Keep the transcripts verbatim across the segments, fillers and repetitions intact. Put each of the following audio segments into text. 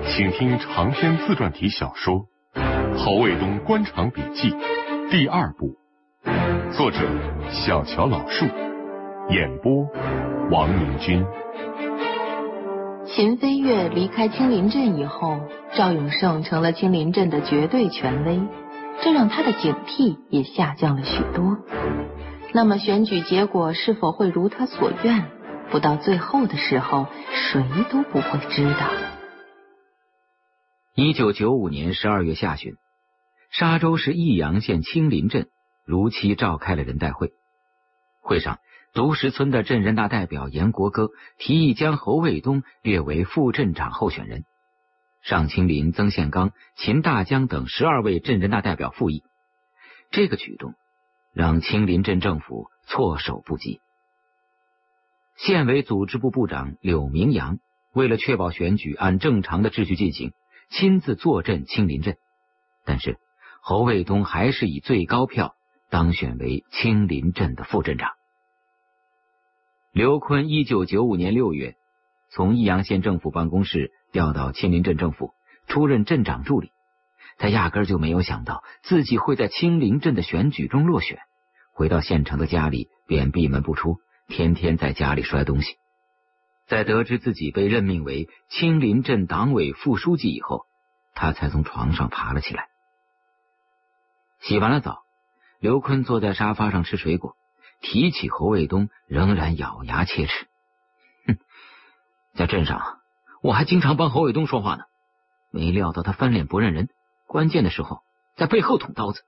请听长篇自传体小说《侯卫东官场笔记》第二部，作者小乔老树，演播王明君。 秦飞跃离开青林镇以后，赵永胜成了青林镇的绝对权威，这让他的警惕也下降了许多。那么选举结果是否会如他所愿，不到最后的时候，谁都不会知道。 一九九五年十二月下旬，沙州市益阳县青林镇如期召开了人代会。会上，独石村的镇人大代表严国歌提议将侯卫东列为副镇长候选人，尚青林、曾宪刚、秦大江等十二位镇人大代表附议。这个举动让青林镇政府措手不及。县委组织部部长柳明阳为了确保选举按正常的秩序进行，亲自坐镇青林镇，但是侯卫东还是以最高票当选为青林镇的副镇长。刘坤一九九五年六月从益阳县政府办公室调到青林镇政府，出任镇长助理。他压根就没有想到自己会在青林镇的选举中落选，回到县城的家里便闭门不出，天天在家里摔东西。在得知自己被任命为青林镇党委副书记以后，他才从床上爬了起来。洗完了澡，刘坤坐在沙发上吃水果，提起侯卫东仍然咬牙切齿。哼，在镇上我还经常帮侯卫东说话呢，没料到他翻脸不认人，关键的时候在背后捅刀子。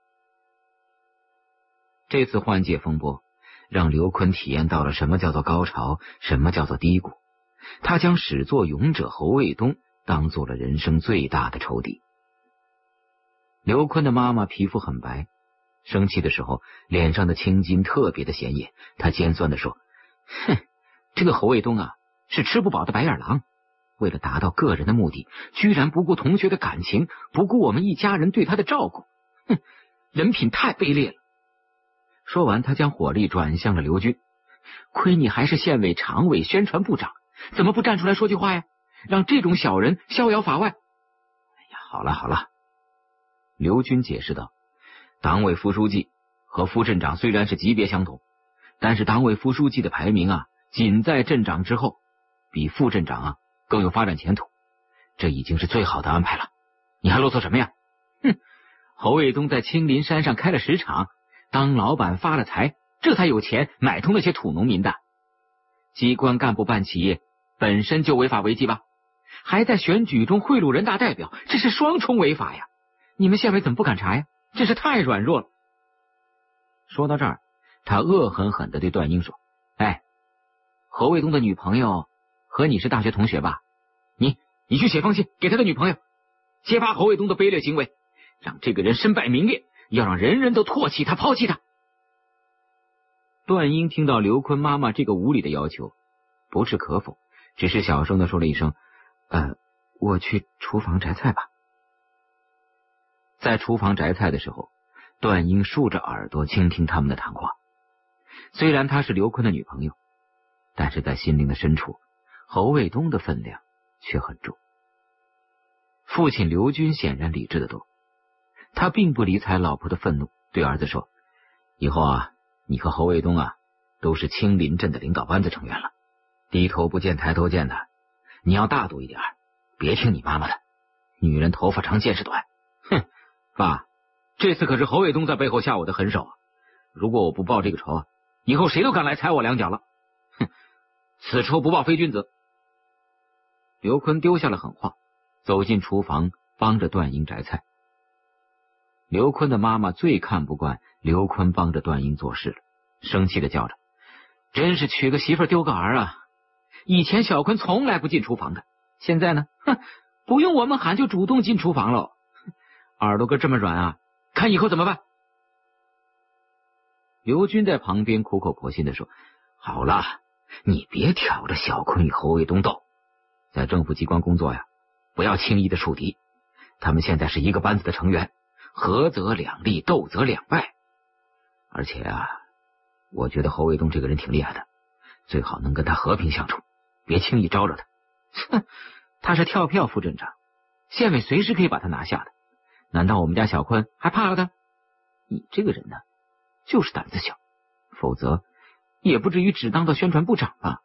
这次换届风波让刘坤体验到了什么叫做高潮，什么叫做低谷。他将始作俑者侯卫东当做了人生最大的仇敌。刘坤的妈妈皮肤很白，生气的时候脸上的青筋特别的显眼。他尖酸地说：哼，这个侯卫东啊，是吃不饱的白眼狼，为了达到个人的目的，居然不顾同学的感情，不顾我们一家人对他的照顾，哼，人品太卑劣了。说完，他将火力转向了刘军。亏你还是县委常委宣传部长，怎么不站出来说句话呀？让这种小人逍遥法外。哎呀，好了好了，刘军解释道，党委副书记和副镇长虽然是级别相同，但是党委副书记的排名啊，仅在镇长之后，比副镇长啊更有发展前途，这已经是最好的安排了。你还啰嗦什么呀？哼，侯卫东在青林山上开了十厂，当老板发了财，这才有钱买通那些土农民的。机关干部办企业本身就违法违纪吧，还在选举中贿赂人大代表，这是双重违法呀！你们县委怎么不敢查呀？这是太软弱了。说到这儿，他恶狠狠地对段英说：哎，侯卫东的女朋友和你是大学同学吧？你你去写封信给他的女朋友，揭发侯卫东的卑劣行为，让这个人身败名裂，要让人人都唾弃他，抛弃他。段英听到刘坤妈妈这个无理的要求，不置可否，只是小声的说了一声：呃，我去厨房摘菜吧。在厨房摘菜的时候，段英竖着耳朵倾听他们的谈话。虽然她是刘坤的女朋友，但是在心灵的深处，侯卫东的分量却很重。父亲刘军显然理智得多，他并不理睬老婆的愤怒，对儿子说：以后啊，你和侯卫东啊都是青林镇的领导班子成员了，低头不见抬头见的，你要大度一点，别听你妈妈的，女人头发长见识短。哼，爸，这次可是侯卫东在背后下我的狠手啊，如果我不报这个仇啊，以后谁都敢来踩我两脚了。哼，此仇不报非君子。刘坤丢下了狠话，走进厨房帮着段英摘菜。刘坤的妈妈最看不惯刘坤帮着段英做事了，生气的叫着：真是娶个媳妇丢个儿啊！以前小坤从来不进厨房的，现在呢，哼，不用我们喊就主动进厨房喽。耳朵根这么软啊，看以后怎么办？刘军在旁边苦口婆心的说：好了，你别挑着小坤与侯卫东斗，在政府机关工作呀，不要轻易的树敌，他们现在是一个班子的成员，合则两利，斗则两败。而且啊，我觉得侯卫东这个人挺厉害的，最好能跟他和平相处，别轻易招惹他。哼，他是跳票副镇长， 县委随时可以把他拿下的。难道我们家小坤还怕了他？你这个人呢，就是胆子小，否则也不至于只当到宣传部长吧。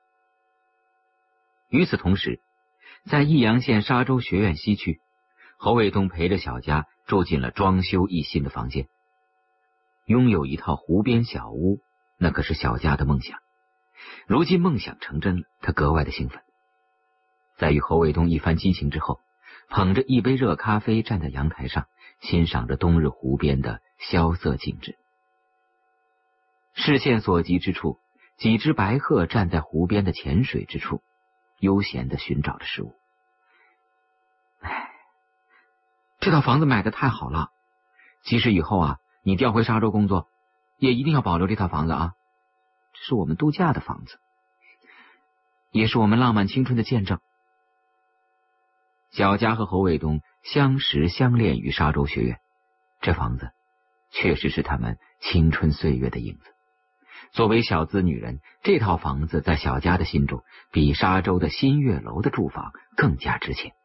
与此同时，在益阳县沙洲学院西区，侯卫东陪着小佳住进了装修一新的房间。拥有一套湖边小屋，那可是小佳的梦想。如今梦想成真了，他格外的兴奋。在与侯卫东一番激情之后，捧着一杯热咖啡站在阳台上，欣赏着冬日湖边的萧瑟景致。视线所及之处，几只白鹤站在湖边的浅水之处，悠闲地寻找着食物。唉，这套房子买的太好了，即使以后啊你调回沙洲工作，也一定要保留这套房子啊！这是我们度假的房子，也是我们浪漫青春的见证。小佳和侯卫东相识相恋于沙洲学院，这房子确实是他们青春岁月的影子。作为小资女人，这套房子在小佳的心中比沙洲的新月楼的住房更加值钱。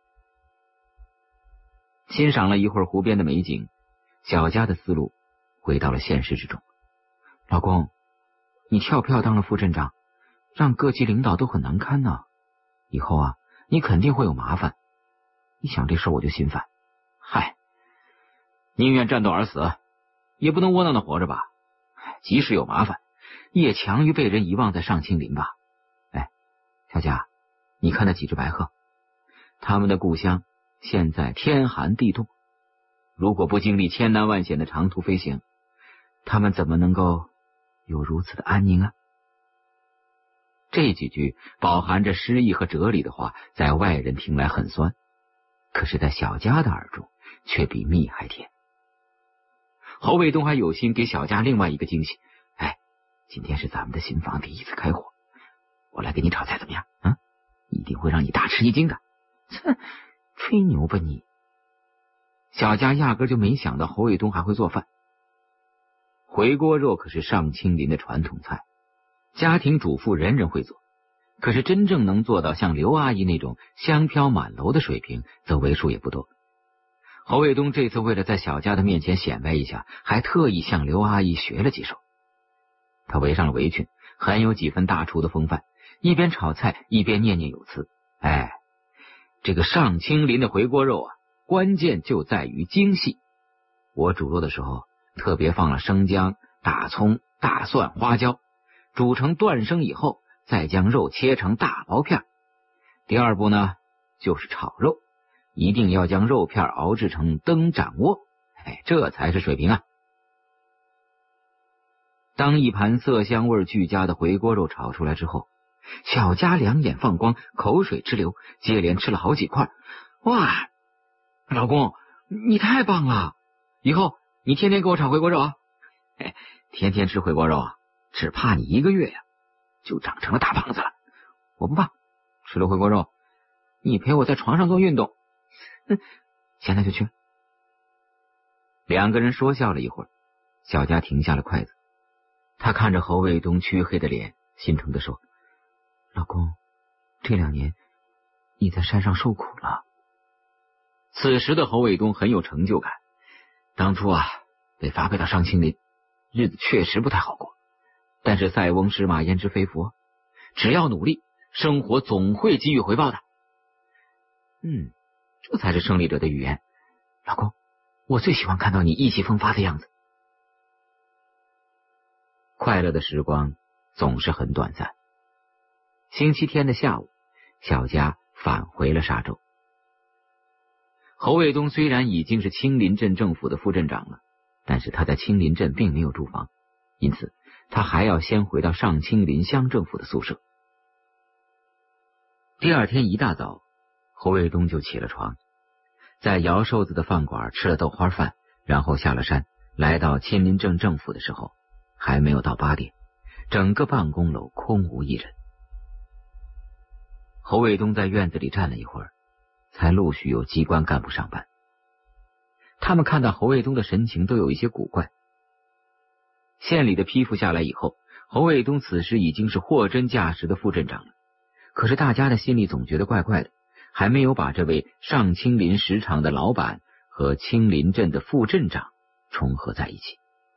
欣赏了一会儿湖边的美景，小佳的思路回到了现实之中。老公，你跳票当了副镇长，让各级领导都很难堪呢。以后啊，你肯定会有麻烦。一想这事我就心烦。嗨，宁愿战斗而死，也不能窝囊的活着吧。即使有麻烦，也强于被人遗忘在上清林吧。哎，小佳，你看那几只白鹤，他们的故乡现在天寒地冻，如果不经历千难万险的长途飞行，他们怎么能够有如此的安宁啊？这几句饱含着诗意和哲理的话，在外人听来很酸，可是在小佳的耳中却比蜜还甜。侯卫东还有心给小佳另外一个惊喜。哎，今天是咱们的新房第一次开火，我来给你炒菜怎么样？啊，一定会让你大吃一惊的。哼，吹牛吧你！小佳压根就没想到侯卫东还会做饭。回锅肉可是上清林的传统菜，家庭主妇人人会做，可是真正能做到像刘阿姨那种香飘满楼的水平，则为数也不多。侯卫东这次为了在小佳的面前显摆一下，还特意向刘阿姨学了几手。他围上了围裙，很有几分大厨的风范，一边炒菜一边念念有词。哎，这个上清林的回锅肉啊，关键就在于精细。我煮肉的时候特别放了生姜、大葱、大蒜、花椒，煮成断生以后，再将肉切成大薄片。第二步呢，就是炒肉，一定要将肉片熬制成灯盏窝，哎，这才是水平啊！当一盘色香味俱佳的回锅肉炒出来之后，小佳两眼放光，口水直流，接连吃了好几块。哇，老公，你太棒了！以后你天天给我炒回锅肉啊！哎，天天吃回锅肉啊，只怕你一个月呀、啊、就长成了大胖子了。我不怕，吃了回锅肉，你陪我在床上做运动。嗯，现在就去。两个人说笑了一会儿，小佳停下了筷子。他看着侯卫东黢黑的脸，心疼地说：老公，这两年你在山上受苦了。此时的侯卫东很有成就感，当初啊被发配到上清林，日子确实不太好过，但是塞翁失马焉知非福，只要努力，生活总会给予回报的。嗯，这才是胜利者的语言。老公，我最喜欢看到你意气风发的样子。快乐的时光总是很短暂。星期天的下午，小佳返回了沙洲。侯卫东虽然已经是青林镇政府的副镇长了，但是他在青林镇并没有住房，因此他还要先回到上青林乡政府的宿舍。第二天一大早，侯卫东就起了床，在姚瘦子的饭馆吃了豆花饭，然后下了山，来到青林镇政府的时候，还没有到八点，整个办公楼空无一人。侯卫东在院子里站了一会儿，才陆续有机关干部上班。他们看到侯卫东的神情都有一些古怪。县里的批复下来以后，侯卫东此时已经是货真价实的副镇长了，可是大家的心里总觉得怪怪的， 还没有把这位上青林石场的老板和青林镇的副镇长重合在一起。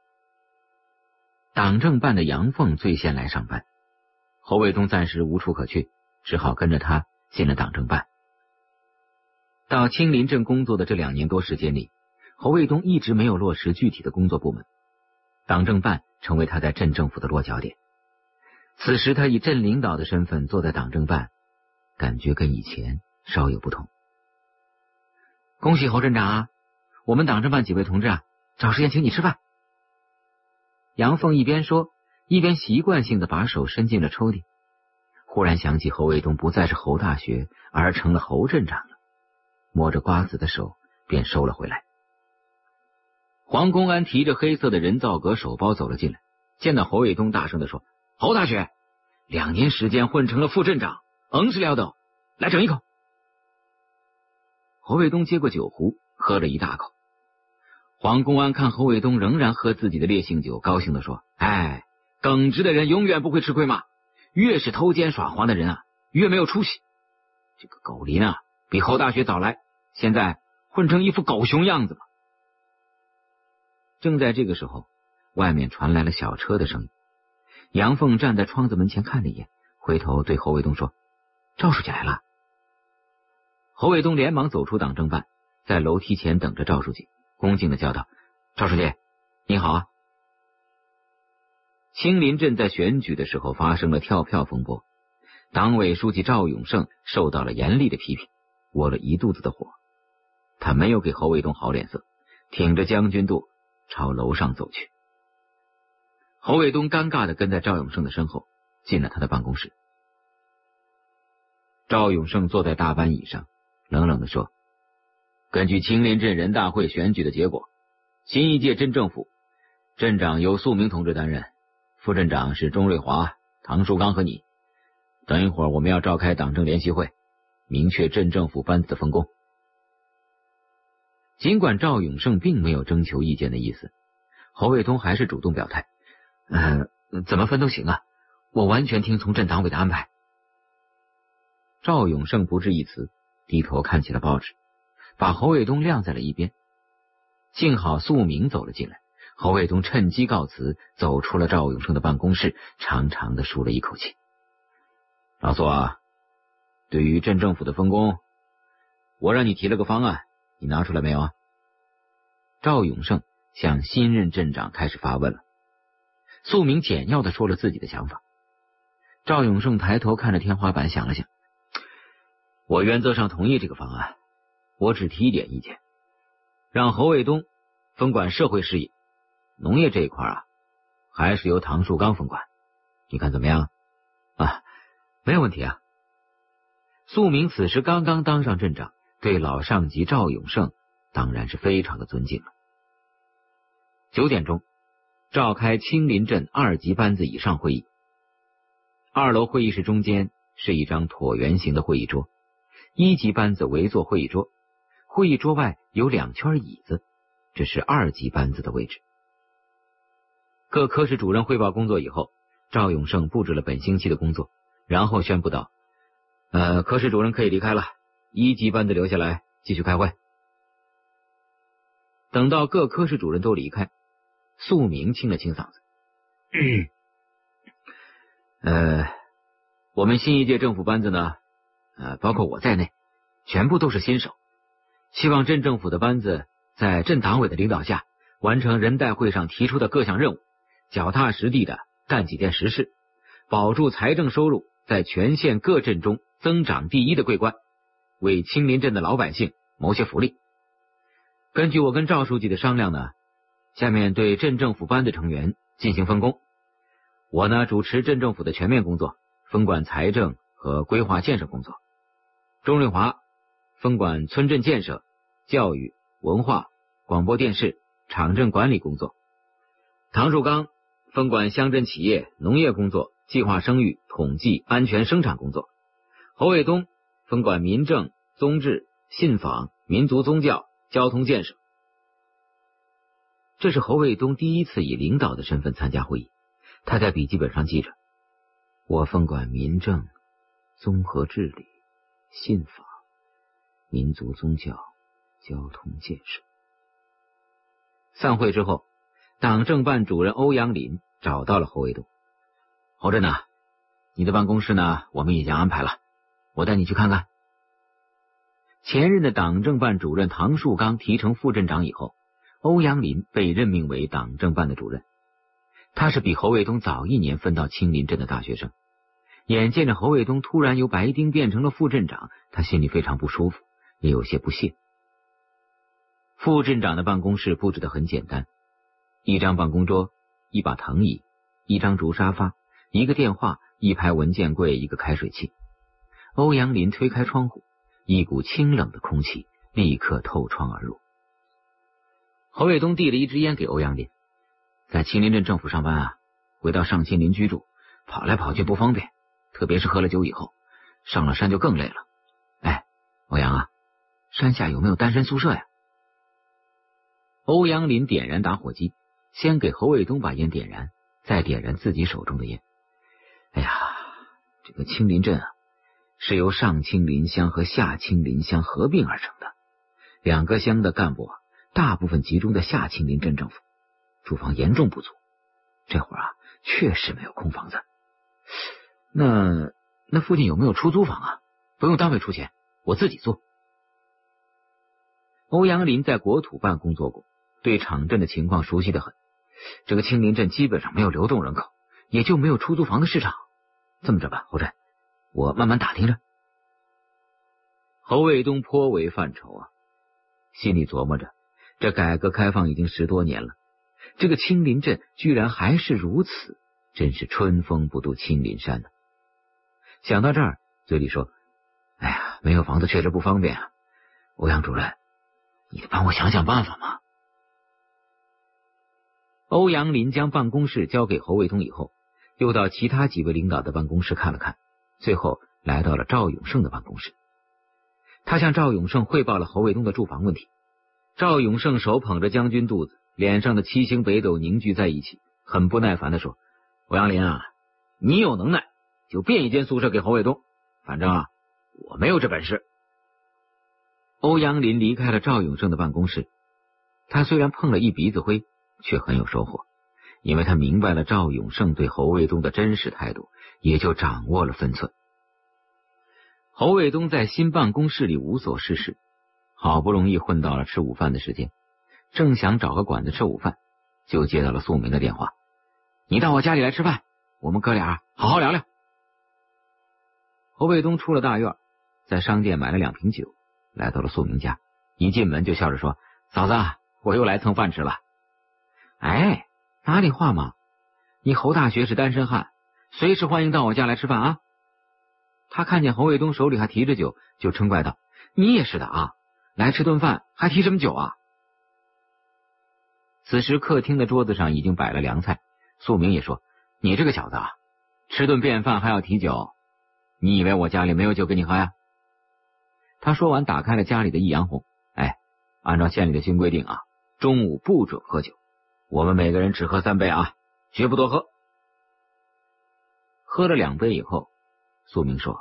党政办的杨凤最先来上班，侯卫东暂时无处可去，只好跟着他进了党政办。到青林镇工作的这两年多时间里，侯卫东一直没有落实具体的工作部门，党政办成为他在镇政府的落脚点。此时他以镇领导的身份坐在党政办，感觉跟以前稍有不同。恭喜侯镇长啊，我们党政办几位同志啊，找时间请你吃饭。杨凤一边说，一边习惯性的把手伸进了抽屉。忽然想起侯卫东不再是侯大学，而成了侯镇长了，摸着瓜子的手便收了回来。黄公安提着黑色的人造革手包走了进来，见到侯卫东大声的说：侯大学，两年时间混成了副镇长，硬是了得，来整一口。侯卫东接过酒壶，喝了一大口。黄公安看侯卫东仍然喝自己的烈性酒，高兴地说：哎，耿直的人永远不会吃亏嘛，越是偷奸耍滑的人啊，越没有出息。这个狗林啊，比侯大学早来，现在混成一副狗熊样子嘛。正在这个时候，外面传来了小车的声音。杨凤站在窗子门前看了一眼，回头对侯卫东说：赵书记来了。侯卫东连忙走出党政办，在楼梯前等着赵书记，恭敬地叫道：赵书记你好啊。青林镇在选举的时候发生了跳票风波，党委书记赵永胜受到了严厉的批评，窝了一肚子的火。他没有给侯卫东好脸色，挺着将军肚朝楼上走去。侯卫东尴尬地跟在赵永胜的身后，进了他的办公室。赵永胜坐在大班椅上，冷冷地说：根据青林镇人大会选举的结果，新一届镇政府镇长由素明同志担任，副镇长是钟瑞华、唐树刚和你。等一会儿我们要召开党政联席会，明确镇政府班子的分工。尽管赵永胜并没有征求意见的意思，侯卫东还是主动表态：呃，怎么分都行啊，我完全听从镇党委的安排。赵永胜不置一词，低头看起了报纸，把侯卫东晾在了一边。幸好素明走了进来，侯卫东趁机告辞，走出了赵永胜的办公室，长长的舒了一口气。老素啊，对于镇政府的分工，我让你提了个方案，你拿出来没有啊？赵永胜向新任镇长开始发问了。素明简要的说了自己的想法。赵永胜抬头看着天花板，想了想：我原则上同意这个方案，我只提一点意见，让侯卫东分管社会事业，农业这一块啊，还是由唐树刚分管，你看怎么样？啊，没有问题啊。素明此时刚刚当上镇长，对老上级赵永胜当然是非常的尊敬了。九点钟，召开青林镇二级班子以上会议。二楼会议室中间是一张椭圆形的会议桌，一级班子围坐会议桌，会议桌外有两圈椅子，这是二级班子的位置。各科室主任汇报工作以后，赵永胜布置了本星期的工作，然后宣布道：呃，科室主任可以离开了，一级班子留下来继续开会。等到各科室主任都离开，素明清了清嗓子：呃，我们新一届政府班子呢，呃，包括我在内，全部都是新手，希望镇政府的班子在镇党委的领导下，完成人代会上提出的各项任务，脚踏实地的干几件实事，保住财政收入在全县各镇中增长第一的桂冠，为青林镇的老百姓谋些福利。根据我跟赵书记的商量呢，下面对镇政府班的成员进行分工。我呢主持镇政府的全面工作，分管财政和规划建设工作。钟瑞华分管村镇建设、教育、文化、广播电视、场镇管理工作。唐树刚分管乡镇企业、农业工作、计划生育、统计、安全生产工作。侯卫东分管民政、宗治、信访、民族宗教、交通建设。这是侯卫东第一次以领导的身份参加会议，他在笔记本上记着：我分管民政、综合治理、信访、 民族宗教、交通建设。散会之后，党政办主任欧阳林找到了侯卫东。侯震呐，你的办公室呢，我们已经安排了，我带你去看看。前任的党政办主任唐树刚提成副镇长以后，欧阳林被任命为党政办的主任。他是比侯卫东早一年分到青林镇的大学生，眼见着侯卫东突然由白丁变成了副镇长，他心里非常不舒服，也有些不屑。副镇长的办公室布置得很简单，一张办公桌，一把藤椅，一张竹沙发，一个电话，一排文件柜，一个开水器。欧阳林推开窗户，一股清冷的空气立刻透窗而入。侯卫东递了一支烟给欧阳林，在青林镇政府上班啊，回到上青林居住，跑来跑去不方便，特别是喝了酒以后，上了山就更累了。哎，欧阳啊，山下有没有单身宿舍呀？欧阳林点燃打火机，先给侯卫东把烟点燃，再点燃自己手中的烟。哎呀，这个青林镇啊，是由上青林乡和下青林乡合并而成的，两个乡的干部啊，大部分集中在下青林镇政府，住房严重不足。这会儿啊，确实没有空房子。那那附近有没有出租房啊？不用单位出钱，我自己租。欧阳林在国土办工作过，对场镇的情况熟悉得很。这个青林镇基本上没有流动人口，也就没有出租房的市场。这么着吧，侯震，我慢慢打听着。侯卫东颇为犯愁啊，心里琢磨着，这改革开放已经十多年了，这个青林镇居然还是如此，真是春风不度青林山呢。想到这儿，嘴里说：“哎呀，没有房子确实不方便啊，欧阳主任，你得帮我想想办法嘛。”欧阳林将办公室交给侯卫东以后，又到其他几位领导的办公室看了看，最后来到了赵永胜的办公室。他向赵永胜汇报了侯卫东的住房问题。赵永胜手捧着将军肚子，脸上的七星北斗凝聚在一起，很不耐烦地说：“欧阳林啊，你有能耐就变一间宿舍给侯卫东，反正啊，我没有这本事。”欧阳林离开了赵永胜的办公室，他虽然碰了一鼻子灰，却很有收获，因为他明白了赵永胜对侯卫东的真实态度，也就掌握了分寸。侯卫东在新办公室里无所事事，好不容易混到了吃午饭的时间，正想找个馆子吃午饭，就接到了素明的电话：“你到我家里来吃饭，我们哥俩好好聊聊。”侯卫东出了大院，在商店买了两瓶酒，来到了素明家，一进门就笑着说：“嫂子，我又来蹭饭吃了。”“哎，哪里话嘛，你侯大学是单身汉，随时欢迎到我家来吃饭啊。”他看见侯卫东手里还提着酒，就嗔怪道：“你也是的啊，来吃顿饭还提什么酒啊？”此时客厅的桌子上已经摆了凉菜，素明也说：“你这个小子啊，吃顿便饭还要提酒，你以为我家里没有酒给你喝呀？”他说完打开了家里的一阳红：“哎，按照县里的新规定啊，中午不准喝酒，我们每个人只喝三杯啊，绝不多喝。”喝了两杯以后，素明说：“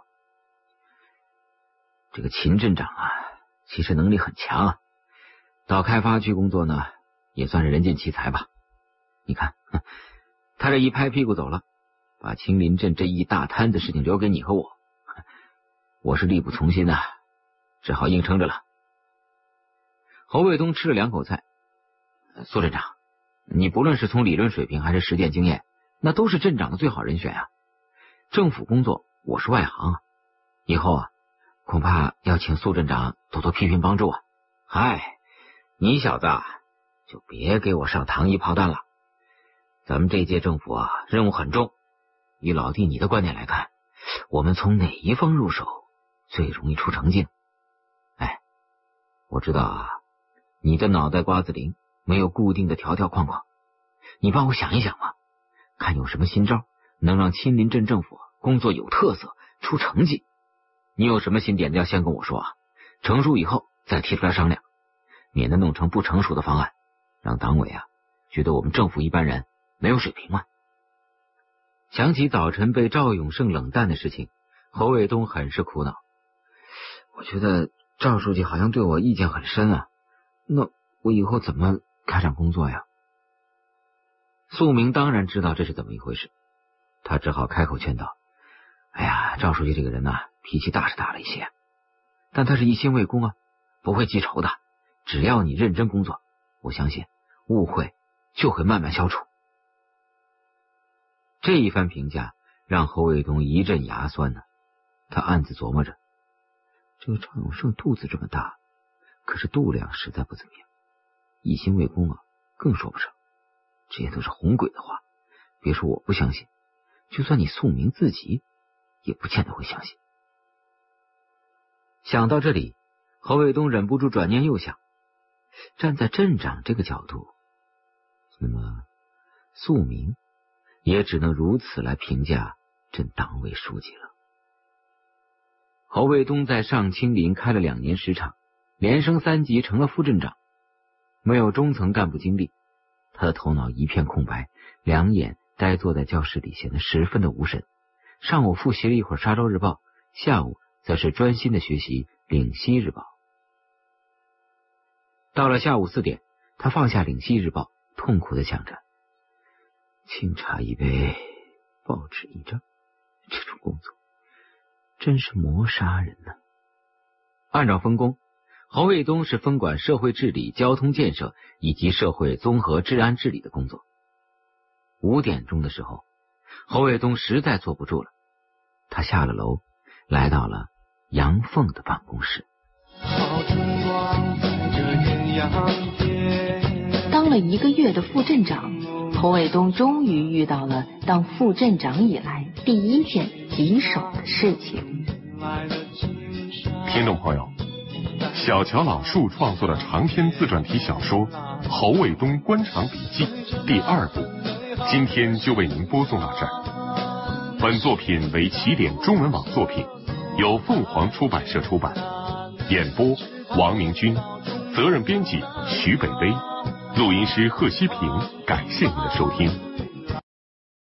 这个秦镇长啊，其实能力很强啊，到开发区工作呢，也算是人尽其才吧。你看，他这一拍屁股走了，把青林镇这一大摊子事情留给你和我，我是力不从心啊，只好硬撑着了。”侯卫东吃了两口菜：“苏镇长，你不论是从理论水平还是实践经验，那都是镇长的最好人选啊。政府工作我是外行啊，以后啊，恐怕要请苏镇长多多批评帮助啊。嗨，你小子啊，就别给我上糖衣炮弹了。咱们这届政府啊，任务很重。以老弟你的观点来看，我们从哪一方入手最容易出成绩呢？哎，我知道啊，你的脑袋瓜子里没有固定的条条框框，你帮我想一想嘛，看有什么新招能让青林镇政府工作有特色，出成绩。你有什么新点子要先跟我说啊，成熟以后再提出来商量，免得弄成不成熟的方案，让党委啊觉得我们政府一般人没有水平嘛。想起早晨被赵永胜冷淡的事情，侯卫东很是苦恼。我觉得赵书记好像对我意见很深啊，那我以后怎么开展工作呀？素明当然知道这是怎么一回事，他只好开口劝道：哎呀，赵书记这个人呐、啊，脾气大是大了一些，但他是一心为公啊，不会记仇的，只要你认真工作，我相信误会就会慢慢消除。这一番评价让侯卫东一阵牙酸呢、啊，他暗自琢磨着，这个赵永胜肚子这么大，可是度量实在不怎么样，一心为公啊更说不上，这些都是哄鬼的话，别说我不相信，就算你素明自己也不见得会相信。想到这里，侯卫东忍不住转念又想，站在镇长这个角度，那么素明也只能如此来评价镇党委书记了。侯卫东在上清林开了两年时场，连升三级成了副镇长，没有中层干部经历，他的头脑一片空白，两眼呆坐在教室里，显得十分的无神。上午复习了一会儿《沙洲日报》，下午则是专心的学习《岭西日报》。到了下午四点，他放下《岭西日报》，痛苦的想着：清茶一杯，报纸一张，这种工作真是磨杀人呢、啊。按照分工，侯卫东是分管社会治理、交通建设以及社会综合治安治理的工作。五点钟的时候，侯卫东实在坐不住了，他下了楼，来到了杨凤的办公室。 当了一个月的副镇长，侯卫东终于遇到了当副镇长以来第一件棘手的事情。 听众朋友，小乔老树创作的长篇自传体小说《侯卫东官场笔记》第二部，今天就为您播送到这儿。本作品为起点中文网作品，由凤凰出版社出版，演播王明军，责任编辑徐北薇，录音师贺西平。感谢您的收听。